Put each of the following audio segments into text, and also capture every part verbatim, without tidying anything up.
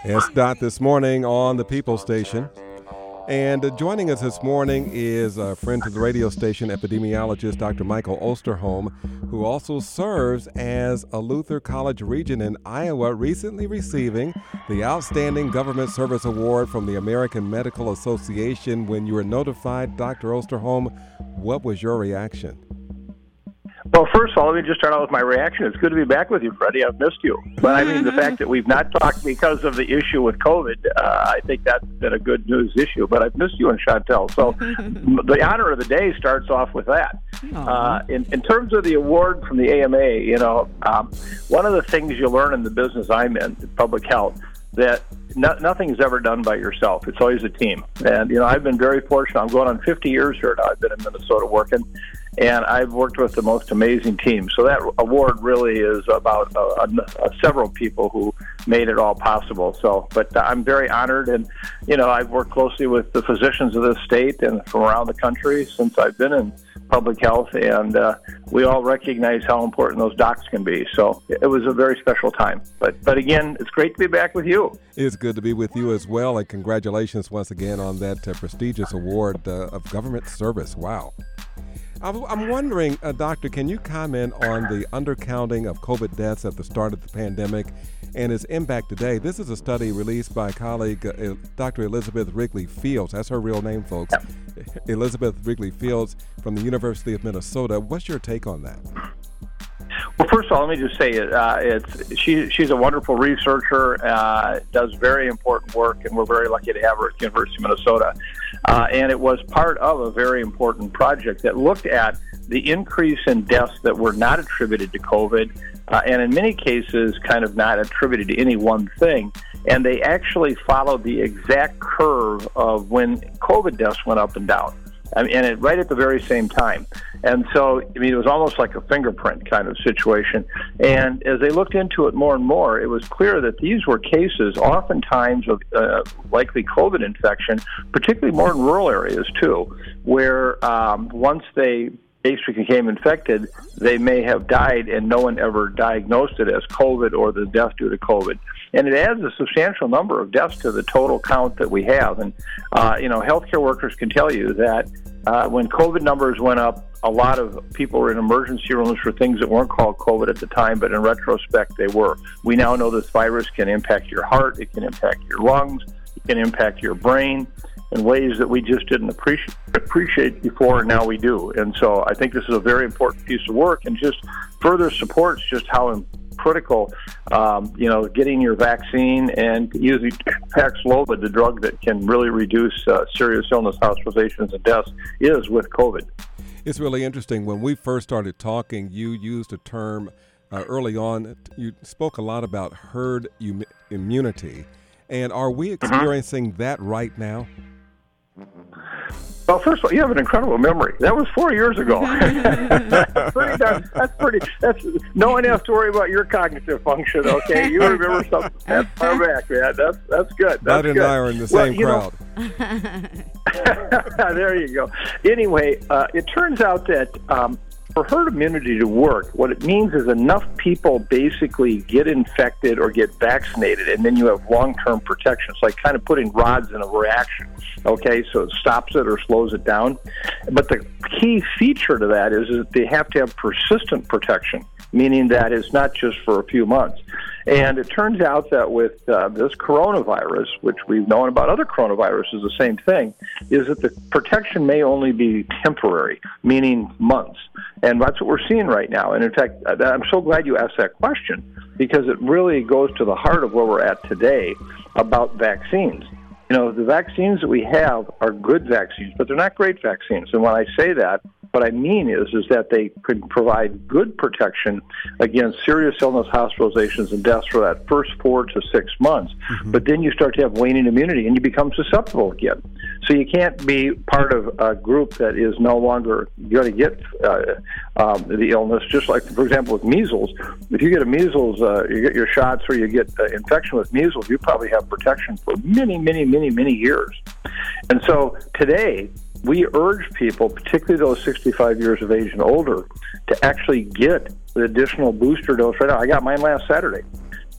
It's Dot this morning on the People Station. And uh, joining us this morning is a friend to the radio station, epidemiologist Doctor Michael Osterholm, who also serves as a Luther College Regent in Iowa, recently receiving the Outstanding Government Service Award from the American Medical Association. When you were notified, Doctor Osterholm, what was your reaction? Well, first of all, let me just start out with my reaction. It's good to be back with you, Freddie. I've missed you. But I mean, the fact that we've not talked because of the issue with COVID, uh, I think that's been a good news issue. But I've missed you and Chantel. So the honor of the day starts off with that. Uh, in, in terms of the award from the A M A, you know, um, one of the things you learn in the business I'm in, public health, that no, nothing is ever done by yourself. It's always a team. And, you know, I've been very fortunate. I'm going on fifty years here now. I've been in Minnesota working. And I've worked with the most amazing teams. So that award really is about uh, uh, several people who made it all possible. So, but I'm very honored. And, you know, I've worked closely with the physicians of this state and from around the country since I've been in public health. And uh, we all recognize how important those docs can be. So it was a very special time. But, but again, it's great to be back with you. It's good to be with you as well. And congratulations once again on that uh, prestigious award uh, of government service. Wow. I'm wondering, uh, Doctor, can you comment on the undercounting of COVID deaths at the start of the pandemic and its impact today? This is a study released by colleague uh, Doctor Elizabeth Wrigley Fields. That's her real name, folks. Yep. Elizabeth Wrigley Fields from the University of Minnesota. What's your take on that? Well, first of all, let me just say uh, it's she, she's a wonderful researcher, uh, does very important work, and we're very lucky to have her at the University of Minnesota. Uh, and it was part of a very important project that looked at the increase in deaths that were not attributed to COVID, uh, and in many cases kind of not attributed to any one thing. And they actually followed the exact curve of when COVID deaths went up and down. I mean, and it right at the very same time. And so, I mean, it was almost like a fingerprint kind of situation. And as they looked into it more and more, it was clear that these were cases oftentimes of uh, likely COVID infection, particularly more in rural areas too, where um, once they basically became infected, they may have died and no one ever diagnosed it as COVID or the death due to COVID. And it adds a substantial number of deaths to the total count that we have. And, uh, you know, healthcare workers can tell you that uh, when COVID numbers went up, a lot of people were in emergency rooms for things that weren't called COVID at the time, but in retrospect, they were. We now know this virus can impact your heart, it can impact your lungs, it can impact your brain in ways that we just didn't appreciate appreciate before, and now we do. And so I think this is a very important piece of work and just further supports just how critical, um, you know, getting your vaccine and using Paxlovid, the drug that can really reduce uh, serious illness, hospitalizations, and deaths, is with COVID. It's really interesting. When we first started talking, you used a term uh, early on. You spoke a lot about herd um, immunity. And are we experiencing mm-hmm. that right now? Well, first of all, you have an incredible memory. That was four years ago. that's pretty done. That's pretty. That's no one has to worry about your cognitive function. Okay, you remember something that's far back, man. That's that's good. That's Bud and good. I are in the well, same crowd. There you go. Anyway, uh, it turns out that um, for herd immunity to work, what it means is enough people basically get infected or get vaccinated, and then you have long-term protection. It's like kind of putting rods in a reaction, okay? So it stops it or slows it down. But the key feature to that is, is that they have to have persistent protection, meaning that it's not just for a few months. And it turns out that with uh, this coronavirus, which we've known about other coronaviruses, the same thing, is that the protection may only be temporary, meaning months. And that's what we're seeing right now. And in fact, I'm so glad you asked that question, because it really goes to the heart of where we're at today about vaccines. You know, the vaccines that we have are good vaccines, but they're not great vaccines. And when I say that, what I mean is is that they could provide good protection against serious illness, hospitalizations, and deaths for that first four to six months. Mm-hmm. But then you start to have waning immunity, and you become susceptible again. So you can't be part of a group that is no longer going to get uh, um, the illness. Just like, for example, with measles, if you get a measles, uh, you get your shots or you get uh, infection with measles, you probably have protection for many, many, many, many years. And so today, we urge people, particularly those sixty-five years of age and older, to actually get the additional booster dose right now. I got mine last Saturday.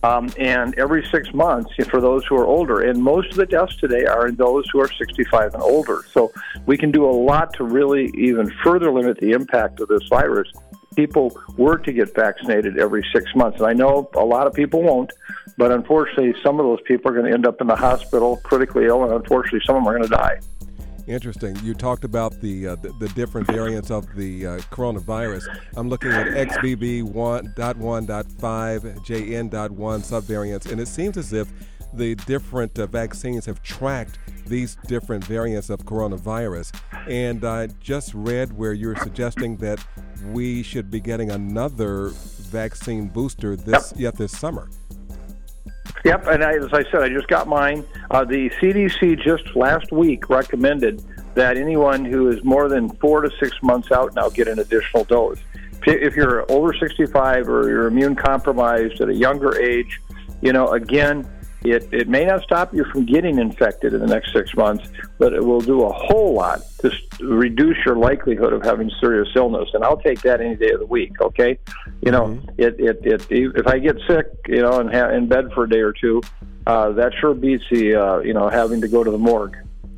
Um, and every six months for those who are older. And most of the deaths today are in those who are sixty-five and older. So we can do a lot to really even further limit the impact of this virus. People were to get vaccinated every six months. And I know a lot of people won't, but unfortunately some of those people are going to end up in the hospital critically ill, and unfortunately some of them are going to die. Interesting. You talked about the uh, the, the different variants of the uh, coronavirus. I'm looking at X B B one point one point five, J N one subvariants, and it seems as if the different uh, vaccines have tracked these different variants of coronavirus. And I just read where you're suggesting that we should be getting another vaccine booster this Yep. yet this summer. Yep, and I, as I said, I just got mine. Uh, the C D C just last week recommended that anyone who is more than four to six months out now get an additional dose. If you're over sixty-five or you're immune compromised at a younger age, you know, again, it, it may not stop you from getting infected in the next six months, but it will do a whole lot to reduce your likelihood of having serious illness. And I'll take that any day of the week, okay? You know, mm-hmm. it, it, it, if I get sick, you know, and ha- in bed for a day or two, uh, that sure beats the, uh, you know, having to go to the morgue.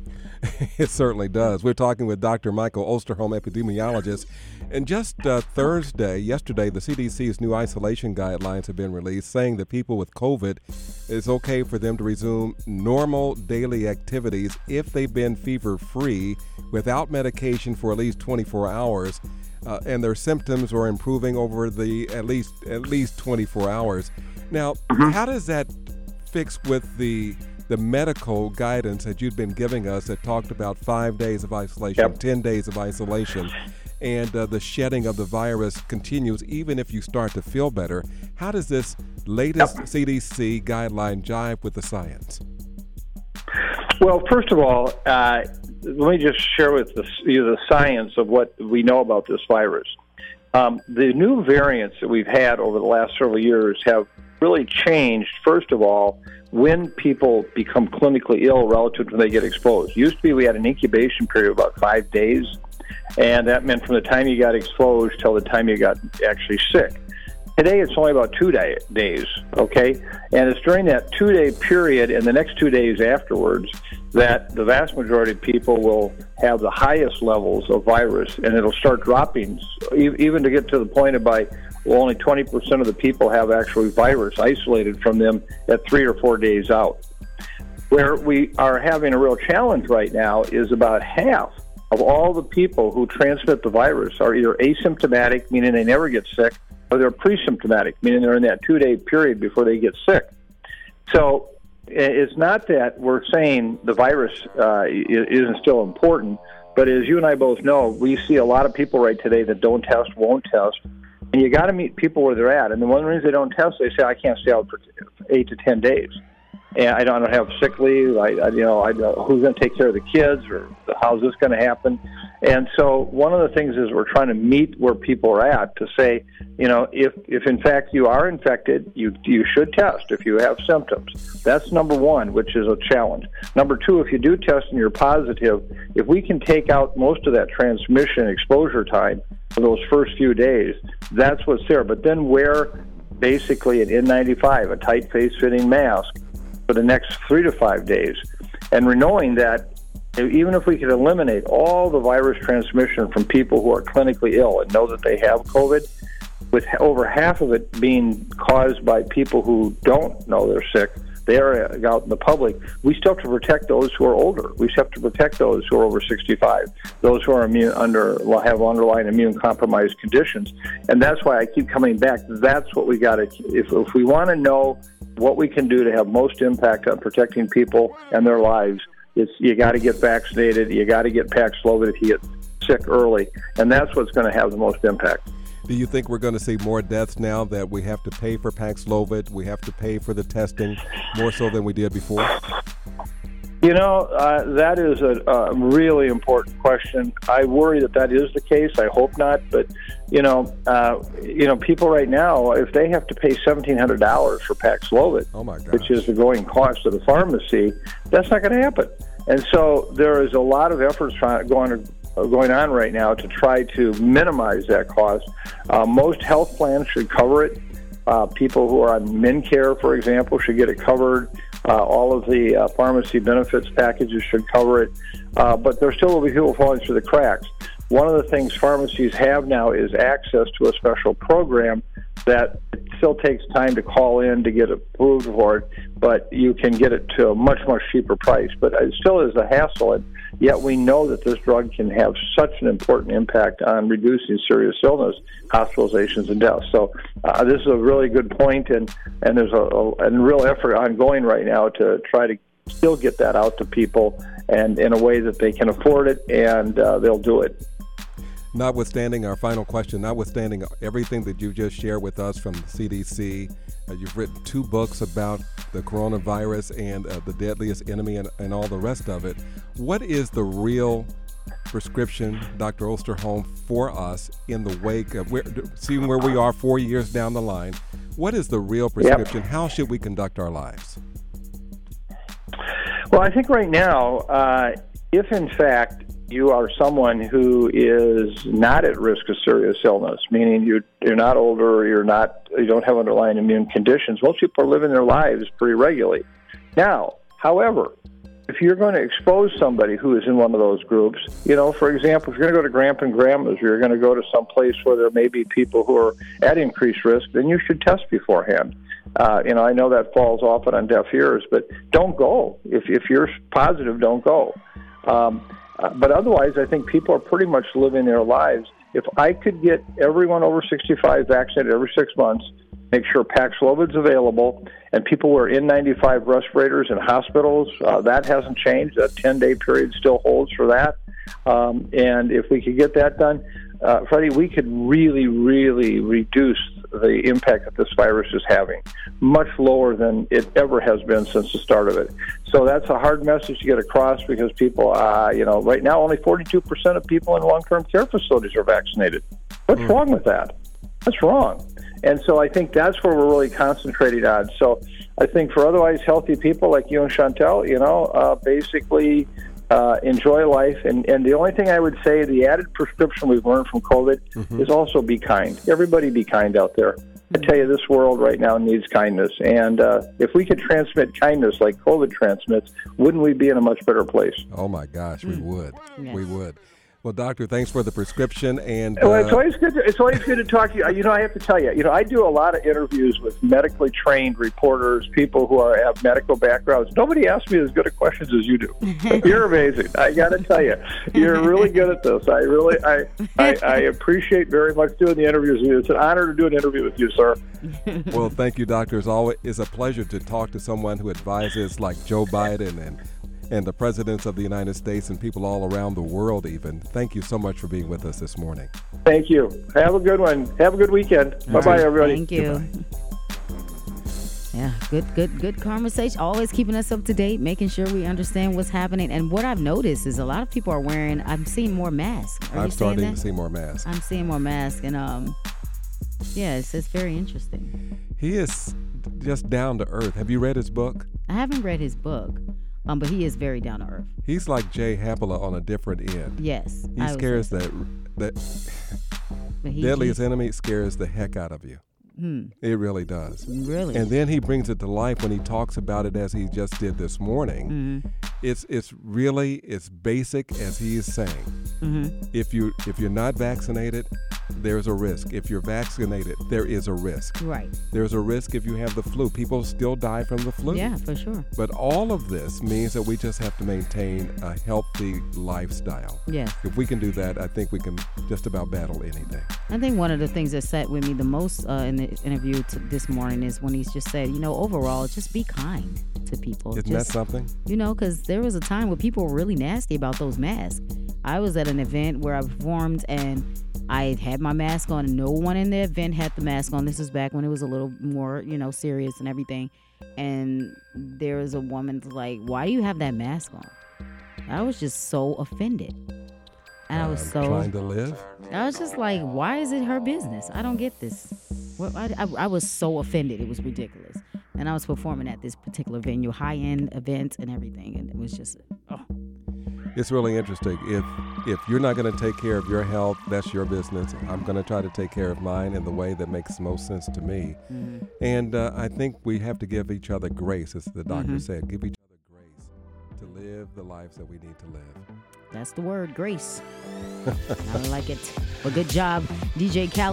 It certainly does. We're talking with Doctor Michael Osterholm, epidemiologist. And just uh, Thursday, yesterday, the C D C's new isolation guidelines have been released, saying that people with COVID, it's okay for them to resume normal daily activities if they've been fever-free without medication for at least twenty-four hours, uh, and their symptoms are improving over the at least at least twenty-four hours. Now, mm-hmm. how does that fix with the the medical guidance that you've been giving us that talked about five days of isolation, yep. ten days of isolation, and uh, the shedding of the virus continues even if you start to feel better? How does this latest yep. C D C guideline jive with the science? Well, first of all, uh, let me just share with the, you the science of what we know about this virus. Um, the new variants that we've had over the last several years have really changed, first of all, when people become clinically ill relative to when they get exposed. Used to be we had an incubation period of about five days, and that meant from the time you got exposed till the time you got actually sick. Today it's only about two day, days, okay? And it's during that two-day period and the next two days afterwards that the vast majority of people will have the highest levels of virus, and it'll start dropping, even to get to the point of by well, only twenty percent of the people have actually virus isolated from them at three or four days out. Where we are having a real challenge right now is about half of all the people who transmit the virus are either asymptomatic, meaning they never get sick, or they're pre-symptomatic, meaning they're in that two-day period before they get sick. So it's not that we're saying the virus uh, isn't still important, but as you and I both know, we see a lot of people right today that don't test, won't test, and you got to meet people where they're at. And the one reason they don't test, they say, I can't stay out for eight to ten days. And I don't have sick leave. I, I you know, I who's going to take care of the kids, or how's this going to happen? And so one of the things is we're trying to meet where people are at to say, you know, if if in fact you are infected, you you should test if you have symptoms. That's number one, which is a challenge. Number two, if you do test and you're positive, if we can take out most of that transmission exposure time for those first few days, that's what's there. But then wear basically an N ninety-five, a tight face-fitting mask, for the next three to five days. And we're knowing that even if we could eliminate all the virus transmission from people who are clinically ill and know that they have COVID, with over half of it being caused by people who don't know they're sick, they are out in the public, we still have to protect those who are older. We still have to protect those who are over sixty-five, those who are immune under have underlying immune compromised conditions. And that's why I keep coming back. That's what we got to, if, if we want to know what we can do to have most impact on protecting people and their lives, it's you got to get vaccinated, you got to get Paxlovid if you get sick early, and that's what's going to have the most impact. Do you think we're going to see more deaths now that we have to pay for Paxlovid, we have to pay for the testing more so than we did before? You know, uh, that is a, a really important question. I worry that that is the case. I hope not. But, you know, uh, you know, people right now, if they have to pay seventeen hundred dollars for Paxlovid, oh my gosh, which is the going cost of the pharmacy, that's not going to happen. And so there is a lot of efforts trying, going, going on right now to try to minimize that cost. Uh, most health plans should cover it. Uh, people who are on MinCare, for example, should get it covered. Uh, all of the uh, pharmacy benefits packages should cover it. Uh, but there still will be people falling through the cracks. One of the things pharmacies have now is access to a special program that it still takes time to call in to get approved for it, but you can get it to a much, much cheaper price. But it still is a hassle, and yet we know that this drug can have such an important impact on reducing serious illness, hospitalizations, and deaths. So uh, this is a really good point, and, and there's a, a, a real effort ongoing right now to try to still get that out to people and in a way that they can afford it, and uh, they'll do it. Notwithstanding our final question, notwithstanding everything that you just shared with us from the C D C, uh, you've written two books about the coronavirus and uh, the deadliest enemy and, and all the rest of it. What is the real prescription, Doctor Osterholm, for us in the wake of where, seeing where we are four years down the line? What is the real prescription? Yep. How should we conduct our lives? Well, I think right now, uh, if in fact you are someone who is not at risk of serious illness, meaning you, you're not older, or you're not, you don't have underlying immune conditions, most people are living their lives pretty regularly. Now, however, if you're going to expose somebody who is in one of those groups, you know, for example, if you're going to go to grandpa and grandma's, or you're going to go to some place where there may be people who are at increased risk, then you should test beforehand. Uh, you know, I know that falls often on deaf ears, but don't go. If, if you're positive, don't go. Um, Uh, but otherwise, I think people are pretty much living their lives. If I could get everyone over sixty-five vaccinated every six months, make sure Paxlovid's available, and people wear N ninety-five respirators in hospitals, uh, that hasn't changed. That ten-day period still holds for that. Um, and if we could get that done, uh, Freddie, we could really, really reduce the impact that this virus is having, much lower than it ever has been since the start of it. So that's a hard message to get across because people, uh, you know, right now only forty-two percent of people in long-term care facilities are vaccinated. What's mm. wrong with that? That's wrong. And so I think that's where we're really concentrating on. So I think for otherwise healthy people like you and Chantel, you know, uh, basically uh, enjoy life. And, and the only thing I would say, the added prescription we've learned from COVID mm-hmm. is also be kind. Everybody be kind out there. I tell you, this world right now needs kindness. And uh, if we could transmit kindness like COVID transmits, wouldn't we be in a much better place? Oh, my gosh, mm. we would. Yes. We would. Well, doctor, thanks for the prescription. And well, uh, it's always good. To, it's always good to talk to you. You know, I have to tell you. You know, I do a lot of interviews with medically trained reporters, people who are, have medical backgrounds. Nobody asks me as good of questions as you do. You're amazing. I got to tell you, you're really good at this. I really, I, I, I appreciate very much doing the interviews with you. It's an honor to do an interview with you, sir. Well, thank you, doctor. It's always it's a pleasure to talk to someone who advises like Joe Biden and. and the presidents of the United States and people all around the world even. Thank you so much for being with us this morning. Thank you. Have a good one. Have a good weekend. All Bye-bye, right. everybody. Thank you. Goodbye. Yeah, good, good, good conversation. Always keeping us up to date, making sure we understand what's happening. And what I've noticed is a lot of people are wearing, I'm seeing more masks. Are I'm you starting that? to see more masks. I'm seeing more masks. And um, yeah, it's, it's very interesting. He is just down to earth. Have you read his book? I haven't read his book. Um, but he is very down to earth. He's like Jay Hapala on a different end. Yes. He scares that that he, deadliest he, enemy scares the heck out of you. Hmm. It really does. Really? And then he brings it to life when he talks about it as he just did this morning. Mm-hmm. It's it's really as basic as he is saying. Mm-hmm. If you if you're not vaccinated, there's a risk. If you're vaccinated, there is a risk. Right. There's a risk if you have the flu. People still die from the flu. Yeah, for sure. But all of this means that we just have to maintain a healthy lifestyle. Yes. If we can do that, I think we can just about battle anything. I think one of the things that sat with me the most uh, in the interview t- this morning is when he's just said, you know, overall, just be kind to people. Isn't just, that something? You know, because there was a time where people were really nasty about those masks. I was at an event where I performed and I had my mask on and no one in the event had the mask on. This was back when it was a little more, you know, serious and everything. And there was a woman like, why do you have that mask on? I was just so offended. And I was I'm so trying to live. I was just like, why is it her business? I don't get this. Well, I, I, I was so offended. It was ridiculous. And I was performing at this particular venue, high-end event and everything. And it was just, oh. It's really interesting. If if you're not going to take care of your health, that's your business. I'm going to try to take care of mine in the way that makes most sense to me. Mm-hmm. And uh, I think we have to give each other grace, as the doctor mm-hmm. said. Give each other grace to live the lives that we need to live. That's the word, grace. I like it. Well, good job, D J Khaled.